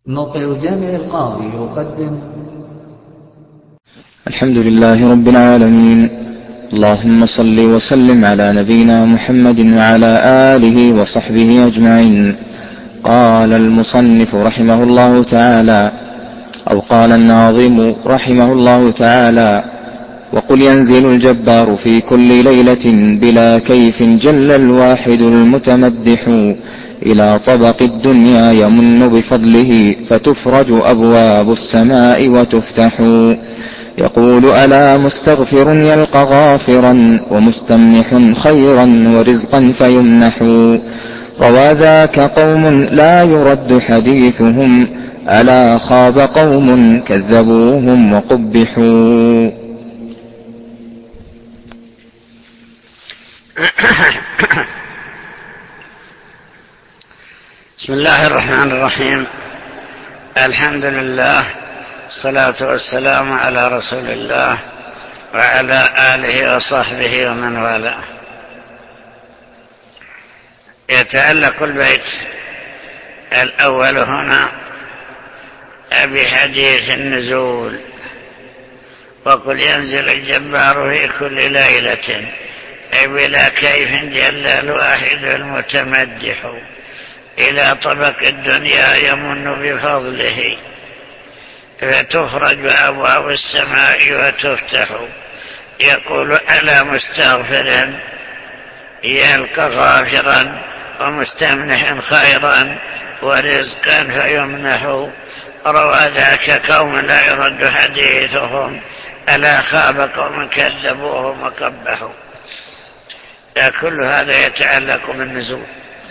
موقع جامع القاضي يقدم. الحمد لله رب العالمين، اللهم صل وسلم على نبينا محمد وعلى آله وصحبه أجمعين. قال المصنف رحمه الله تعالى، أو قال الناظم رحمه الله تعالى: وقل ينزل الجبار في كل ليلة بلا كيف جل الواحد المتمدح إلى طبق الدنيا يمن بفضله فتفرج أبواب السماء وتفتح. يقول: ألا مستغفر يلقى غافرا ومستمنح خيرا ورزقا فيمنح. روى ذاك قوم لا يرد حديثهم، ألا خاب قوم كذبوهم وقبحوا. بسم الله الرحمن الرحيم. الحمد لله، الصلاة والسلام على رسول الله وعلى آله وصحبه ومن والاه. يتعلق البيت الأول هنا بحديث النزول: وقل ينزل الجبار في كل ليلة بلا كيف جل الواحد المتمدح إلى طبق الدنيا يمن بفضله فتفرج أبواب السماء وتفتح. يقول: ألا مستغفر يلقى غافرا ومستمنح خيرا ورزقا فيمنح. روى ذاك قوم لا يرد حديثهم، ألا خاب قوم كذبوهم وقبحوا. كل هذا يتعلق بالنزول،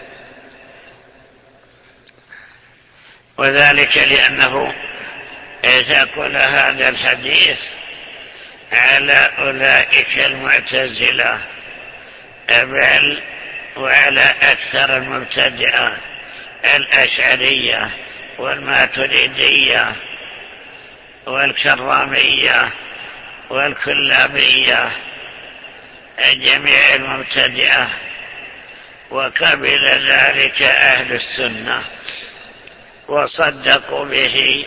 وذلك لأنه تقول هذا الحديث على أولئك المعتزلة، بل وعلى أكثر المبتدئة الأشعرية والماتريدية والكرامية والكلابية، جميع المبتدئة. وقبل ذلك أهل السنة وصدقوا به،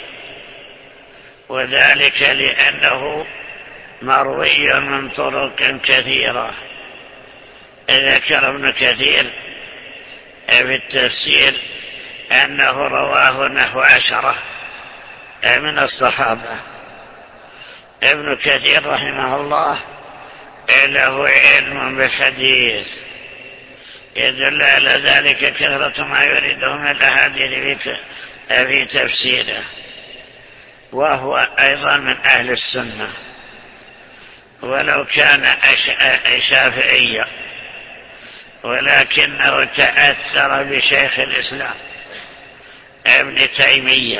وذلك لأنه مروي من طرق كثيرة. ذكر ابن كثير في التفسير أنه رواه نحو 10 من الصحابة. ابن كثير رحمه الله له علم بالحديث، يدل على ذلك كثرة ما يريده من الأحاديث في تفسيره، وهو أيضا من أهل السنة، ولو كان شافعيا، ولكنه تأثر بشيخ الإسلام ابن تيمية،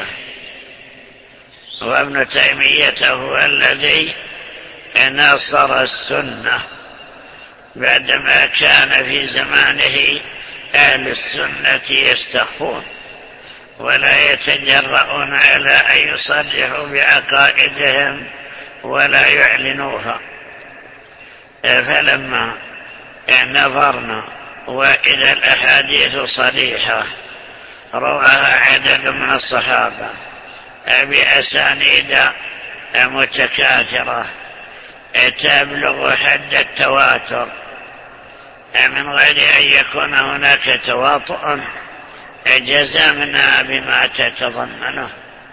وابن تيمية هو الذي نصر السنة بعدما كان في زمانه أهل السنة يستخفون ولا يتجرؤون على أن يصرحوا بعقائدهم ولا يعلنوها. فلما نظرنا وإذا الأحاديث صريحة رواها عدد من الصحابة بأسانيد متكاثرة تبلغ حد التواتر من غير أن يكون هناك تواطؤ، جزمنا بما تتضمنه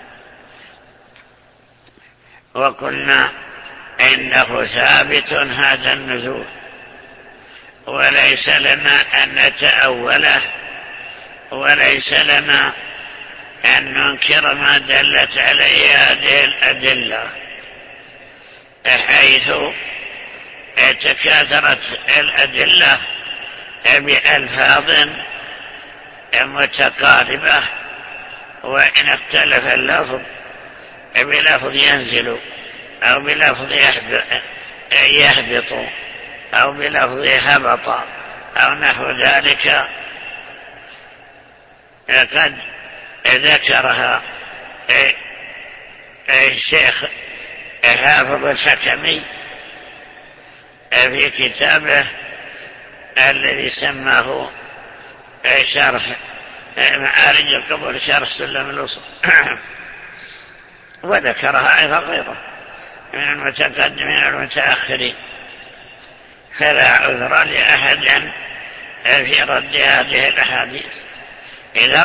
وقلنا إنه ثابت هذا النزول، وليس لنا أن نتأوله، وليس لنا أن ننكر ما دلت عليه هذه الأدلة، حيث تكاثرت الأدلة بألفاظ متقاربة، وإن اختلف اللفظ بلفظ ينزل أو بلفظ يهبط أو بلفظ هبط أو نحو ذلك، قد ذكرها الشيخ حافظ الحكمي في كتابه الذي سماه شرح معارج القبول شرح سلم الوصول وذكرها أيضا غيره من المتقدمين والمتأخرين. فلا عذر لأحد في رد هذه الأحاديث. إذا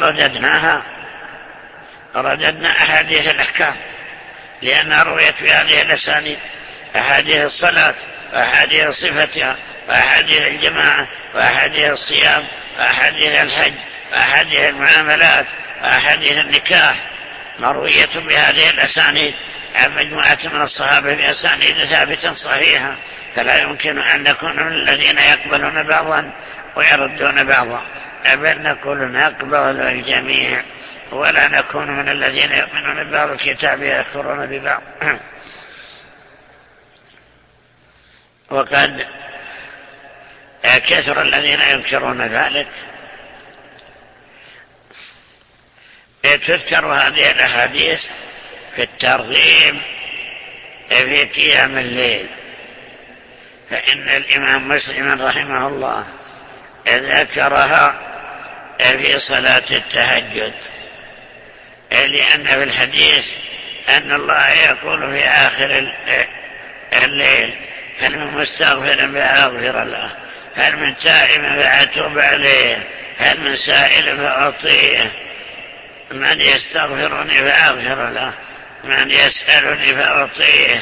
رددنا أحاديث الأحكام لأنها رويت في هذه الأسانيد: أحاديث الصلاة، وأحاديث صفتها، وأحاديث الجماعة، وأحاديث الصيام، وأحاديث الحج، وأحاديث المعاملات، وأحاديث النكاح، مروية بهذه الأسانيد عن مجموعة من الصحابة بأسانيد ثابتة صحيحة، فلا يمكن أن نكون من الذين يقبلون بعضا ويردون بعضا، بل نقول نقبل الجميع، ولا نكون من الذين يؤمنون ببعض الكتاب ويكفرون ببعض. وقد كثر الذين ينكرون ذلك. تذكر هذه الأحاديث في الترغيب في قيام الليل، فإن الإمام مسلم رحمه الله ذكرها في صلاة التهجد، لأن في الحديث أن الله يقول في آخر الليل: هل من مستغفر فأغفر له، هل من تائب فأتوب عليه، هل من سائل فأعطيه، من يستغفرني فأغفر له، من يسألني فأعطيه.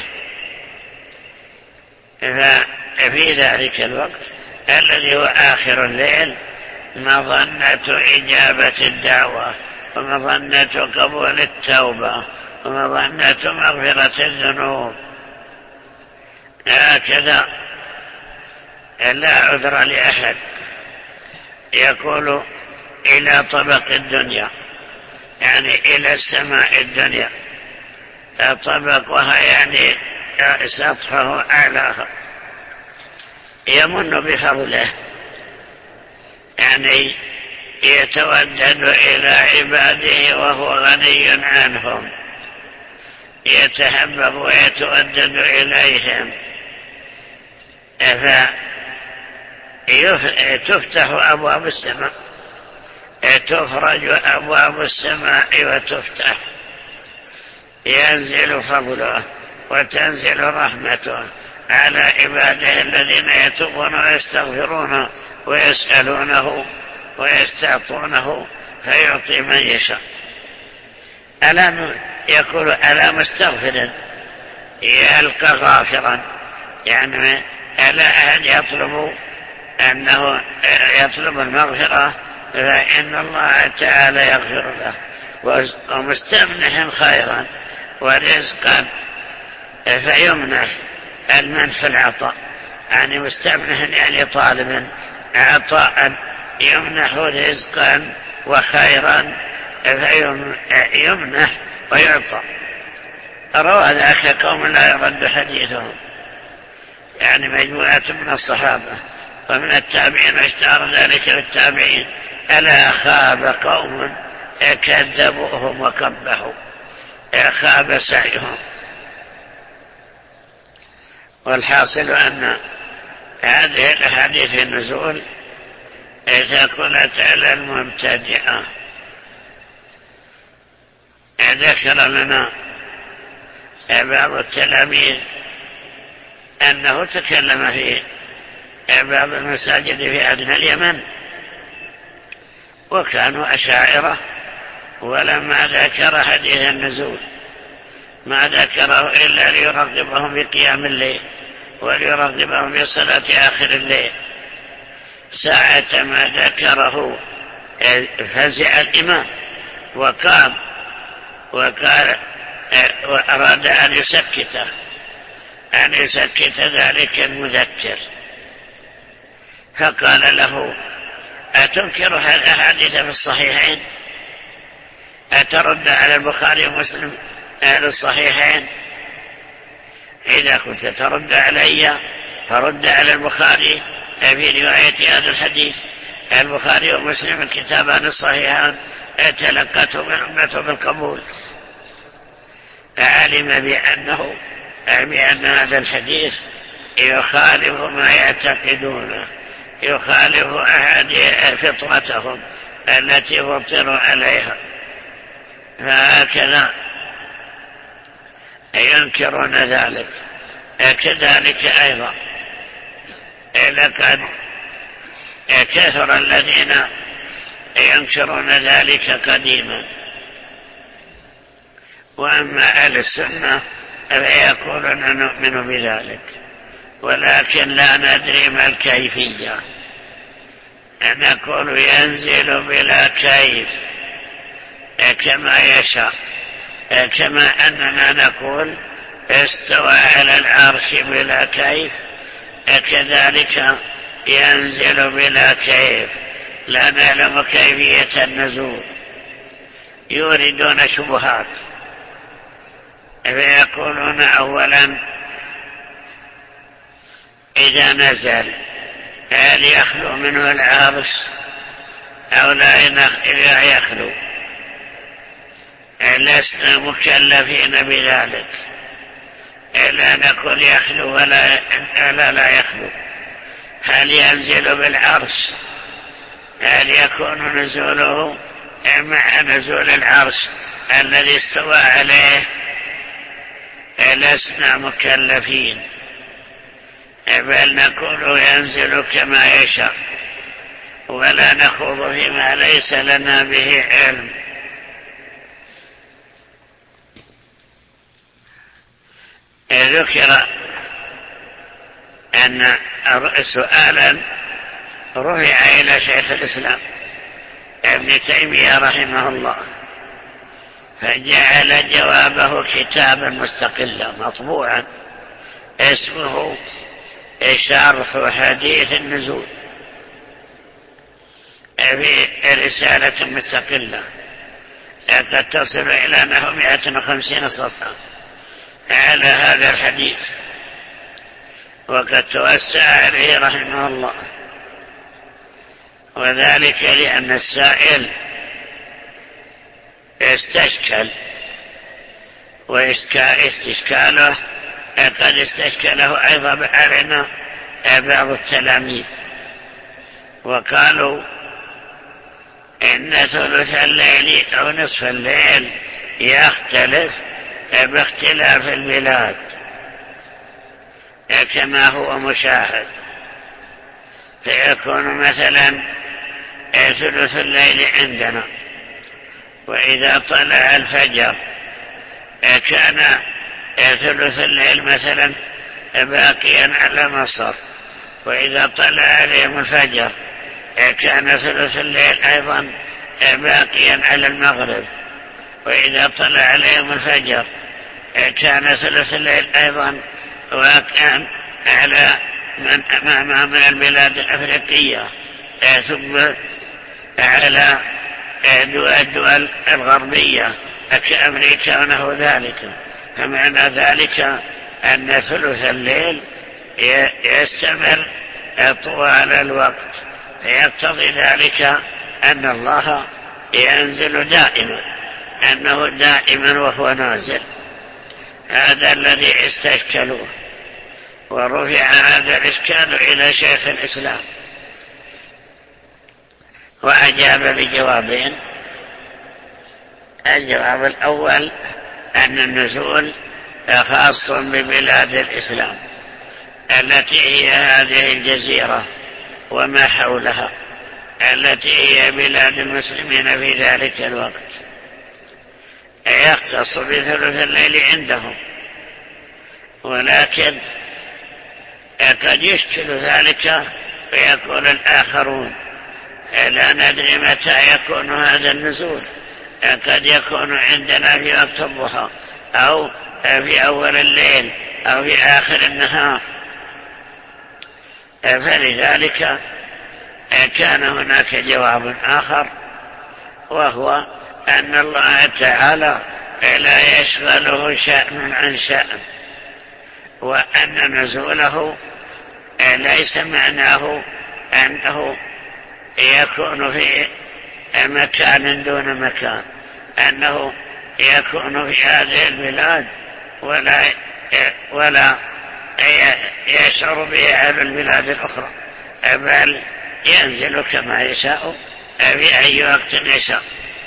ففي ذلك الوقت الذي هو آخر الليل مظنة إجابة الدعوة، ومظنة قبول التوبة، ومظنة مغفرة الذنوب. هكذا لا عذر لأحد يقول إلى طبق الدنيا، يعني إلى السماء الدنيا، طبقها يعني سطحه أعلاها، يمن بفضله، يعني يتودد إلى عباده وهو غني عنهم، يتحبب ويتودد إليهم، فتفتح أبواب السماء، تفرج أبواب السماء وتفتح، ينزل فضله وتنزل رحمته على عباده الذين يتوبون ويستغفرون ويسألونه ويستعطونه، فيعطي من يشاء. يقول: ألا مستغفر يلقى غافرا، يعني ألا أحد يطلب المغفرة فإن الله تعالى يغفر له، ومستمنح خيرا ورزقا فيمنح. المنح العطاء، يعني مستمنح يعني طالبا عطاء، يمنح رزقا وخيرا فيمنح ويعطى. روى ذاك قوم لا يرد حديثهم، يعني مجموعة من الصحابة ومن التابعين، واشتهر ذلك بالتابعين: ألا خاب قوم كذبوهم وكبحوا، خاب سعيهم. والحاصل أن هذه الأحاديث في النزول تكونت على المبتدئة. ذكر لنا بعض التلاميذ أنه تكلم في بعض المساجد في أدنى اليمن، وكانوا أشاعرة، ولما ذكر حديث النزول ما ذكره إلا ليرغبهم بقيام الليل وليرغبهم بصلاة آخر الليل. ساعة ما ذكره فزع الإمام وقام وقال وأراد أن يسكت ذلك المذكر، فقال له: أتنكر الأحاديث في الصحيحين؟ أترد على البخاري ومسلم أهل الصحيحين؟ إذا كنت ترد علي فرد على البخاري في رواية هذا الحديث. البخاري ومسلم الكتابان الصحيحان تلقته من أمته بالقبول، فعلم بأن هذا الحديث يخالف ما يعتقدونه، يخالف فطرتهم التي فطروا عليها، فهكذا ينكرون ذلك. كذلك أيضا لقد كثر الذين ينكرون ذلك قديما، وأما أهل السنة فيقولون نؤمن بذلك، ولكن لا ندري ما الكيفية. نقول ينزل بلا كيف كما يشاء، كما أننا نقول استوى على العرش بلا كيف، كذلك ينزل بلا كيف، لا نعلم كيفية النزول. يوردون شبهات فيقولون أولا إذا نزل هل يخلو منه العرش أو لا يخلو؟ لسنا مكلفين بذلك، لا نقول يخلو ولا لا يخلو. هل ينزل بالعرش؟ هل يكون نزوله مع نزول العرش الذي استوى عليه؟ لسنا مكلفين، بل نقول ينزل كما يشاء، ولا نخوض فيما ليس لنا به علم. ذكر أن سؤالا رفع إلى شيخ الإسلام ابن تيمية رحمه الله، فجعل جوابه كتابا مستقلا مطبوعا اسمه شرح حديث النزول، في رسالة مستقلة قد تصل إلى أنه 150 صفحة على هذا الحديث، وقد توسع عليه رحمه الله، وذلك لأن السائل استشكل، واستشكاله قد استشكله أيضا علينا بعض التلاميذ، وقالوا إن ثلث الليل أو نصف الليل يختلف باختلاف البلاد كما هو مشاهد، فيكون مثلا ثلث الليل عندنا، وإذا طلع الفجر كان ثلث الليل مثلا باقيا على مصر، وإذا طلع عليهم الفجر كان ثلث الليل أيضا باقيا على المغرب، وإذا طلع عليهم الفجر كان ثلث الليل أيضا واقعا على من البلاد الأفريقية، ثم على الدول الغربية كأمريكا ونحو ذلك. فمعنى ذلك أن ثلث الليل يستمر طوال الوقت، فيقتضي ذلك أن الله ينزل دائما، أنه دائما وهو نازل. هذا الذي استشكلوه، ورفع هذا الإشكال إلى شيخ الإسلام، وأجاب بجوابين. الجواب الأول أن النزول خاص ببلاد الإسلام التي هي هذه الجزيرة وما حولها، التي هي بلاد المسلمين في ذلك الوقت، يختص بثلث الليل عندهم، ولكن قد يشكل ذلك فيقول الآخرون لا ندري متى يكون هذا النزول، قد يكون عندنا في وقت الضحى أو في أول الليل أو في آخر النهار. فلذلك كان هناك جواب آخر، وهو أن الله تعالى لا يشغله شأن عن شأن، وأن نزوله ليس معناه أنه يكون في مكان دون مكان، أنه يكون في هذه البلاد ولا يشعر به أهل البلاد الأخرى، بل ينزل كما يشاء في أي وقت يشاء.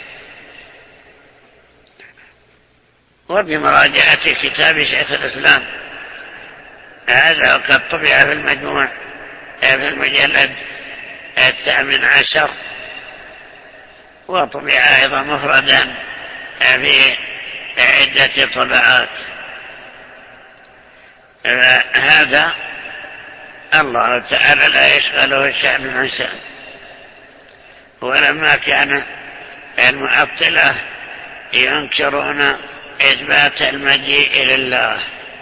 وبمراجعة كتاب شيخ الإسلام هذا وقد طبع في المجموع في المجلد 18 وطبع أيضا مفردا في عدة طبعات. هذا الله تعالى لا يشغله الشأن عن شأن. ولما كان المعطلة ينكرون إثبات المجيء لله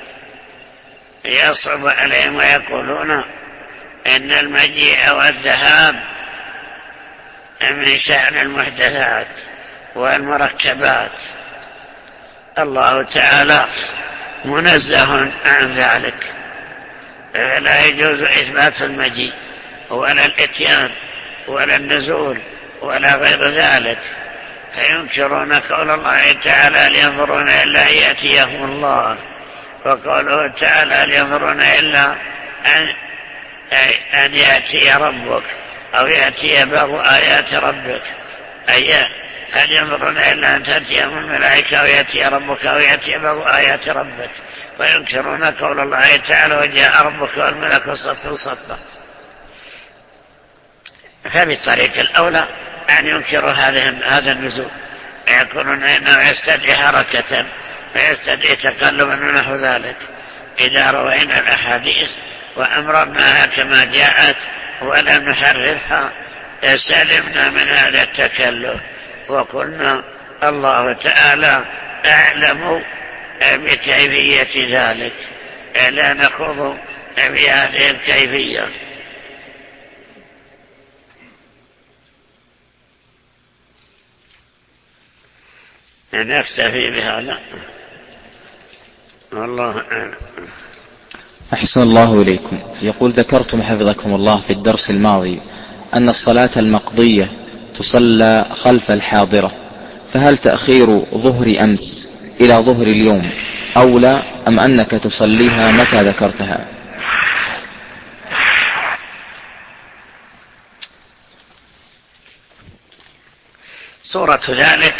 يصعب عليهم ويقولون إن المجيء والذهاب من شأن المحدثات والمركبات. الله تعالى منزه عن ذلك، لا يجوز إثبات المجيء ولا الإتيان ولا النزول ولا غير ذلك. فينكرون قول الله تعالى لينظرون إلا أن يأتيهم الله، وقوله تعالى لينظرون إلا أن يأتي ربك أو يأتي بعض آيات ربك، أي هل ينظرون إلا أن تأتيهم الملائكة أو يأتي ربك أو يأتي بعض آيات ربك. وينكرون قول الله تعالى وجاء ربك والملك صفا صفا. فبالطريق الأولى أن ينكروا هذا النزول، يقولون إنه يستدعي حركة ويستدعي تقلبا ونحو ذلك. إذا روينا الأحاديث وأمررناها كما جاءت ولم نحرفها سلمنا من هذا التكلف، وقلنا الله تعالى أعلم بكيفية ذلك، لا نخوض بهذه الكيفية. نكتفي بهذا والله أعلم. أحسن الله إليكم. يقول ذكرتم حفظكم الله في الدرس الماضي أن الصلاة المقضية تصلى خلف الحاضرة، فهل تأخير ظهر أمس إلى ظهر اليوم أولى أم أنك تصليها متى ذكرتها؟ صورة ذلك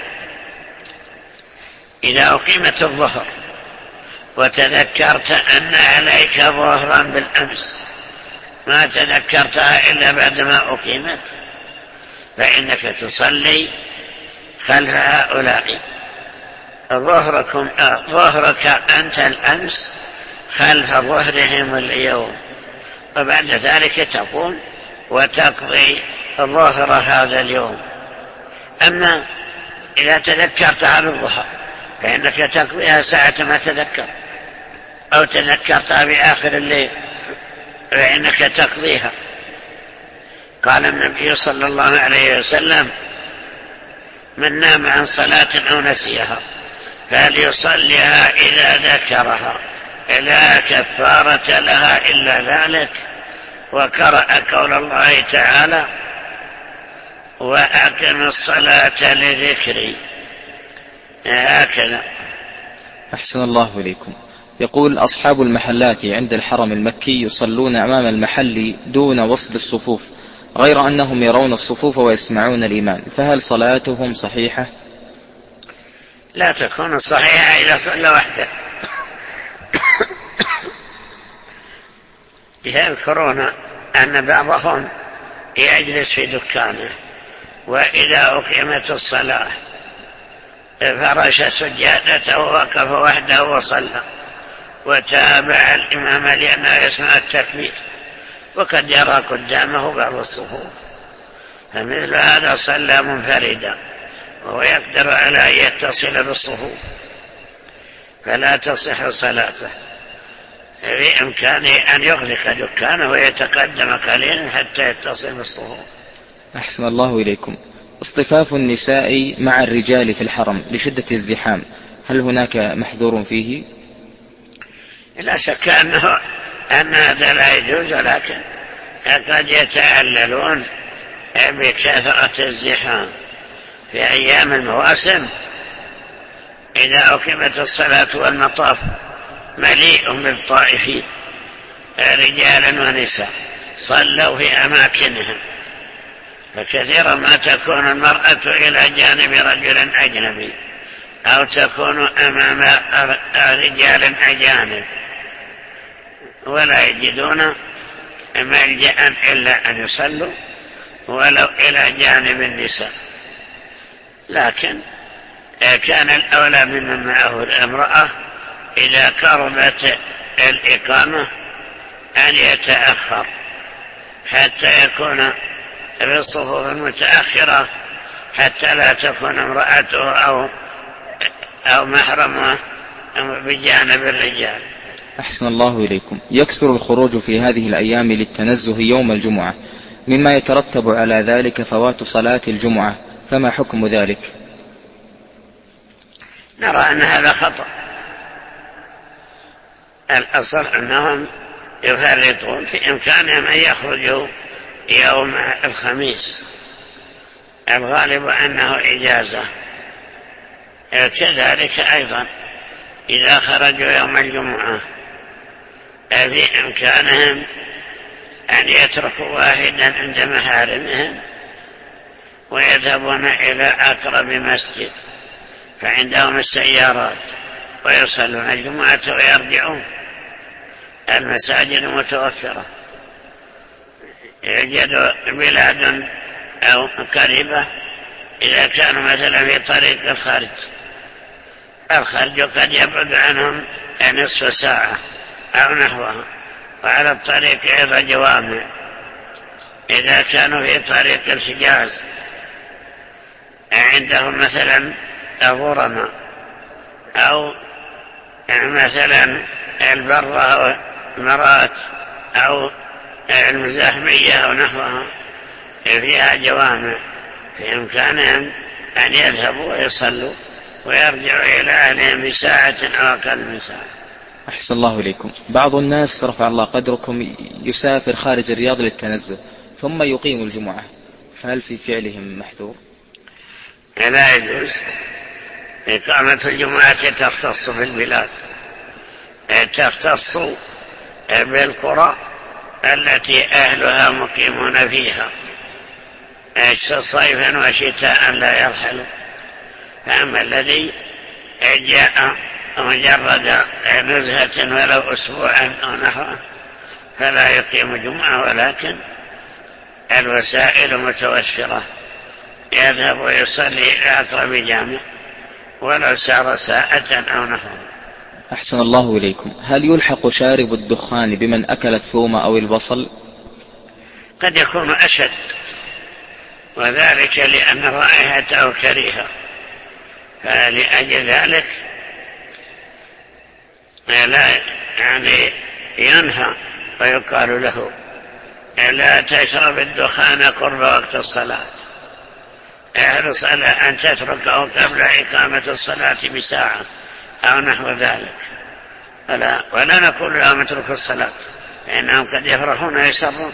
إذا أقيمت الظهر وتذكرت أن عليك ظهرا بالأمس ما تذكرتها إلا بعدما أقيمت، فإنك تصلي خلف هؤلاء ظهرك أنت الأمس خلف ظهرهم اليوم، وبعد ذلك تقوم وتقضي ظهر هذا اليوم. أما إذا تذكرتها بالظهر فإنك تقضيها ساعة ما تذكر، أو تذكرتها بآخر الليل فإنك تقضيها. قال النبي صلى الله عليه وسلم من نام عن صلاة أو نسيها فليصليها إذا ذكرها لا كفارة لها إلا ذلك. وقرأ قول الله تعالى وأقم الصلاة لذكري. هكذا. أحسن الله إليكم. يقول أصحاب المحلات عند الحرم المكي يصلون أمام المحل دون وصل الصفوف، غير أنهم يرون الصفوف ويسمعون الإمام، فهل صلاتهم صحيحة؟ لا تكون صحيحة إذا صلى وحده. يذكرون أن بعضهم يجلس في دكانه وإذا أقيمت الصلاة فرش سجادته ووقف وحده وصلى وتابع الإمام لأنه يسمع التكبير، وقد يرى قدامه بعض الصفوف، فمثل هذا صلى منفردا وهو يقدر على أن يتصل بالصفوف، فلا تصح صلاته. بإمكانه أن يغلق دكانه ويتقدم قليلا حتى يتصل بالصفوف. أحسن الله إليكم. اصطفاف النساء مع الرجال في الحرم لشدة الزحام، هل هناك محذور فيه؟ لا شك أن هذا لا يجوز، ولكن قد يتعللون بكثرة الزحام في أيام المواسم. إذا أقيمت الصلاة والمطاف مليء بالطائفين رجالا ونساء صلوا في أماكنهم، فكثيرا ما تكون المرأة إلى جانب رجل أجنبي أو تكون أمام رجال أجانب ولا يجدون ملجأ إلا أن يصلوا ولو إلى جانب النساء. لكن كان الأولى ممن معه الامرأة إذا قربت الإقامة أن يتأخر حتى يكون في الصفوف المتأخرة، حتى لا تكون امرأته أو محرمه بجانب الرجال. أحسن الله إليكم. يكثر الخروج في هذه الأيام للتنزه يوم الجمعة، مما يترتب على ذلك فوات صلاة الجمعة، فما حكم ذلك؟ نرى أن هذا خطأ. الأصل أنهم يفرطون، في إمكانهم أن يخرجوا يوم الخميس، الغالب أنه إجازة. كذلك أيضا إذا خرجوا يوم الجمعة في إمكانهم أن يتركوا واحدا عند محارمهم ويذهبون إلى أقرب مسجد فعندهم السيارات ويصلون الجمعة ويرجعون. المساجد متوفرة، يوجد بلاد أو قريبة إذا كانوا مثلا في طريق الخرج قد يبعد عنهم نصف ساعة أو نحوها، وعلى الطريق أيضا جوامع. إذا كانوا في طريق الحجاز عندهم مثلا الغرماء أو مثلا البرة والمرات أو المزاحمية أو نحوها فيها جوامع، في إمكانهم أن يذهبوا ويصلوا ويرجعوا إلى أهلهم بساعة أو أقل من ساعة. أحسن الله إليكم. بعض الناس رفع الله قدركم يسافر خارج الرياض للتنزه ثم يقيم الجمعة، فهل في فعلهم محذور؟ لا يجوز. إقامة الجمعة تختص بالبلاد، تختص بالقرى التي أهلها مقيمون فيها صيفا وشتاء لا يرحلوا. فأما الذي جاء مجرد نزهة ولو أسبوعا أو نحوه فلا يقيم جمعة، ولكن الوسائل متوفرة، يذهب ويصلي إلى أقرب جامع ولو سار ساعة أو نحوه. أحسن الله إليكم. هل يلحق شارب الدخان بمن أكل الثوم أو البصل؟ قد يكون أشد، وذلك لأن رائحته كريهة، فلأجل ذلك لا ينهى ويقال له لا تشرب الدخان قرب وقت الصلاة، احرص على أن تتركه قبل إقامة الصلاة بساعة أو نحو ذلك، ولا نقول لهم اتركوا الصلاة، فإنهم قد يفرحون ويسرون.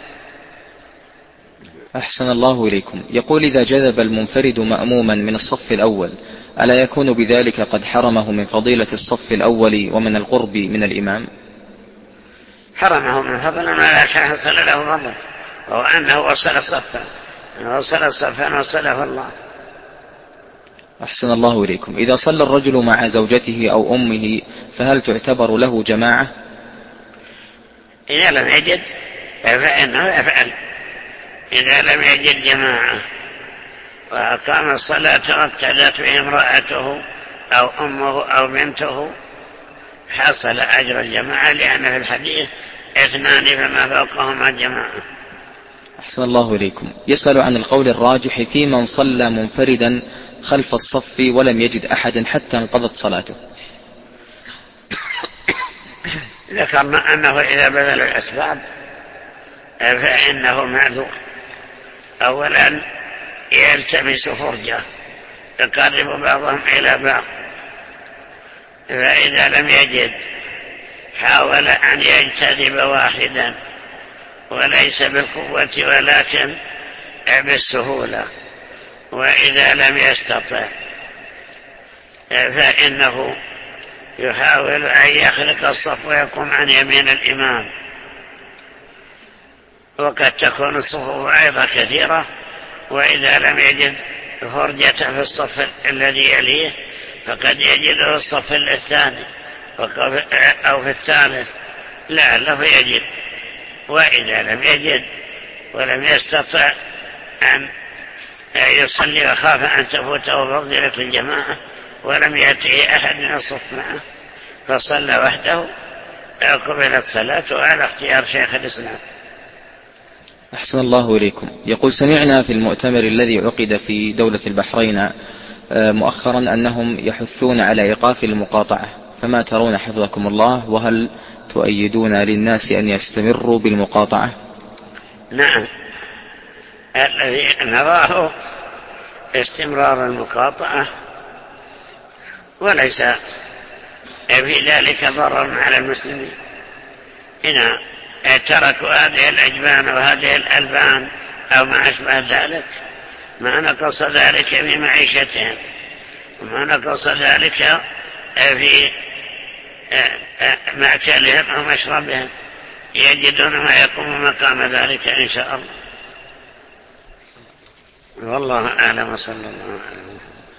أحسن الله إليكم. يقول إذا جذب المنفرد مأموما من الصف الأول ألا يكون بذلك قد حرمه من فضيلة الصف الأول ومن القرب من الإمام؟ حرمه من فضل ما لا حصل له فضل، وهو أنه وصل الصفا وصله الله. أحسن الله إليكم. إذا صلى الرجل مع زوجته أو أمه فهل تعتبر له جماعة؟ إذا لم يجد فإنه يفعل. إذا لم يجد جماعة وأقام الصلاة واقتدت به امرأته أو أمه أو بنته حصل أجر الجماعة، لأن في الحديث 2 فما فوقهما جماعة. أحسن الله إليكم. يسأل عن القول الراجح في من صلى منفردا خلف الصف ولم يجد أحدا حتى انقضت صلاته. ذكرنا أنه إذا بذل الأسباب فإنه معذور. أولا يلتمس فرجة يقرب بعضهم إلى بعض، فإذا لم يجد حاول أن يجتذب واحدا وليس بالقوة ولكن بالسهولة، وإذا لم يستطع فإنه يحاول أن يخلق الصف ويقوم عن يمين الإمام. وقد تكون الصفوف أيضا كثيرة وإذا لم يجد فرجة في الصف الذي يليه فقد يجده الصف الثاني أو في الثالث لعله يجد. وإذا لم يجد ولم يستطع أن يصلي وخاف أن تفوته فضيلة الجماعة ولم يأتيه أحد من الصف معه فصلى وحده قبلت صلاته على اختيار شيخ الإسلام. أحسن الله إليكم. يقول سمعنا في المؤتمر الذي عقد في دولة البحرين مؤخرا أنهم يحثون على إيقاف المقاطعة، فما ترون حفظكم الله، وهل تؤيدون للناس أن يستمروا بالمقاطعة؟ نعم، الذي نراه استمرار المقاطعة وليس في ذلك ضرر على المسلمين. إن تركوا هذه الأجبان وهذه الألبان أو ما أشبه ذلك ما نقص ذلك في معيشتهم وما نقص ذلك في مأكلهم ومشربهم، يجدون ما يقوم مقام ذلك إن شاء الله. والله أعلم. صلى الله عليه وسلم.